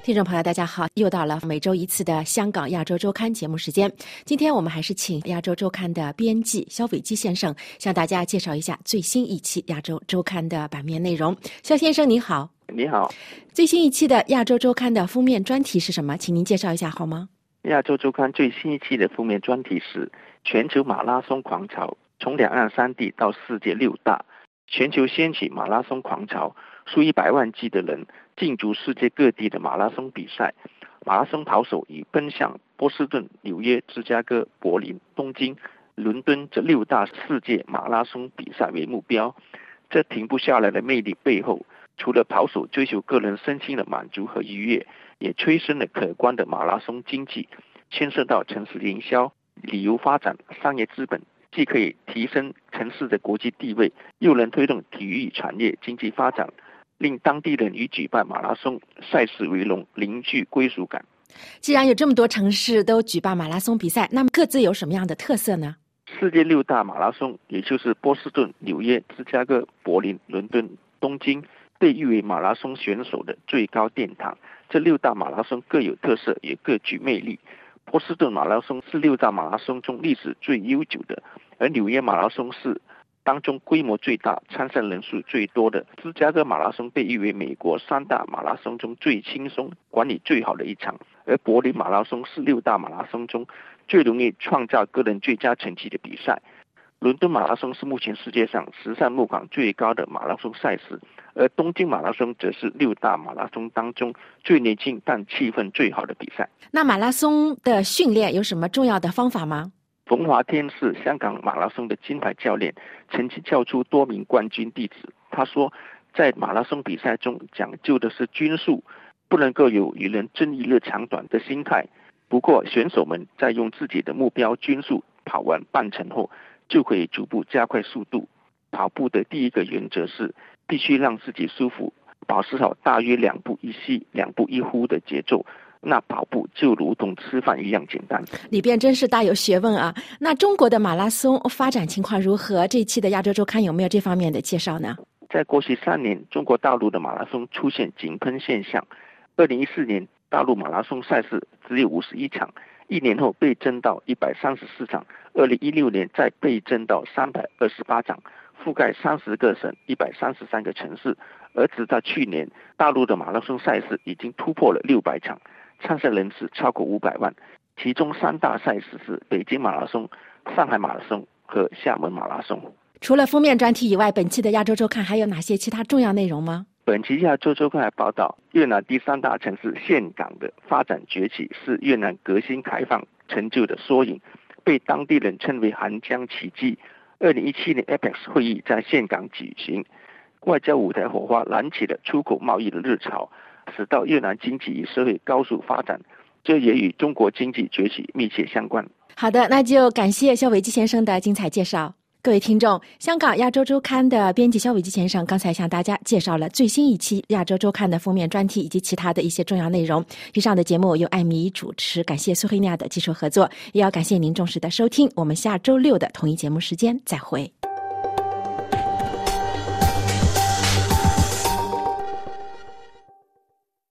听众朋友大家好，又到了每周一次的香港亚洲周刊节目时间。今天我们还是请亚洲周刊的编辑肖伟基先生向大家介绍一下最新一期亚洲周刊的版面内容。肖先生你好。 你好。 最新一期的亚洲周刊的封面专题是什么？请您介绍一下好吗？ 亚洲周刊最新一期的封面专题是全球马拉松狂潮，从两岸三地到世界六大，全球掀起马拉松狂潮，数以百万计的人竞逐世界各地的马拉松比赛。马拉松跑手以奔向波士顿、纽约、芝加哥、柏林、东京、伦敦这六大世界马拉松比赛为目标。这停不下来的魅力背后，除了跑手追求个人身心的满足和愉悦，也催生了可观的马拉松经济，牵涉到城市营销、旅游发展、商业资本，既可以提升城市的国际地位，又能推动体育产业经济发展，令当地人与举办马拉松赛事为荣，凝聚归属感。 既然有这么多城市都举办马拉松比赛，那么各自有什么样的特色呢？ 世界六大马拉松，也就是波士顿、纽约、芝加哥、柏林、伦敦、东京，被誉为马拉松选手的最高殿堂。这六大马拉松各有特色，也各具魅力。波士顿马拉松是六大马拉松中历史最悠久的，而纽约马拉松是当中规模最大、参赛人数最多的。芝加哥马拉松被誉为美国三大马拉松中最轻松、管理最好的一场，而柏林马拉松是六大马拉松中最容易创造个人最佳成绩的比赛。伦敦马拉松是目前世界上时尚门槛最高的马拉松赛事，而东京马拉松则是六大马拉松当中最年轻但气氛最好的比赛。 那马拉松的训练有什么重要的方法吗？ 冯华天是香港马拉松的金牌教练，曾经教出多名冠军弟子。他说，在马拉松比赛中讲究的是均速，不能够有与人争一日长短的心态。不过选手们在用自己的目标均速跑完半程后，就可以逐步加快速度。跑步的第一个原则是必须让自己舒服，保持好大约2步一吸2步一呼的节奏，那跑步就如同吃饭一样简单。 里边真是大有学问啊！那中国的马拉松发展情况如何？这一期的亚洲周刊有没有这方面的介绍呢？ 在过去3年，中国大陆的马拉松出现井喷现象。2014年大陆马拉松赛事只有51场，1年后倍增到134场，2016年再倍增到328场，覆盖30个省、133个城市。而直到去年，大陆的马拉松赛事已经突破了600场，参赛人次超过500万。其中3大赛事是北京马拉松、上海马拉松和厦门马拉松。 除了封面专题以外，本期的亚洲周刊还有哪些其他重要内容吗？ 本期亚洲周刊还报道，越南第3大城市岘港的发展崛起是越南革新开放成就的缩影，被当地人称为韩江奇迹。2017年 APEC 会议在岘港举行，外交舞台火花燃起了出口贸易的热潮，使到越南经济与社会高速发展，这也与中国经济崛起密切相关。 好的，那就感谢肖伟基先生的精彩介绍。各位听众，香港亚洲周刊的编辑肖伟基先生刚才向大家介绍了最新一期亚洲周刊的封面专题以及其他的一些重要内容。以上的节目由艾米主持，感谢苏黑尼亚的技术合作，也要感谢您重视的收听。我们下周6的同一节目时间再会。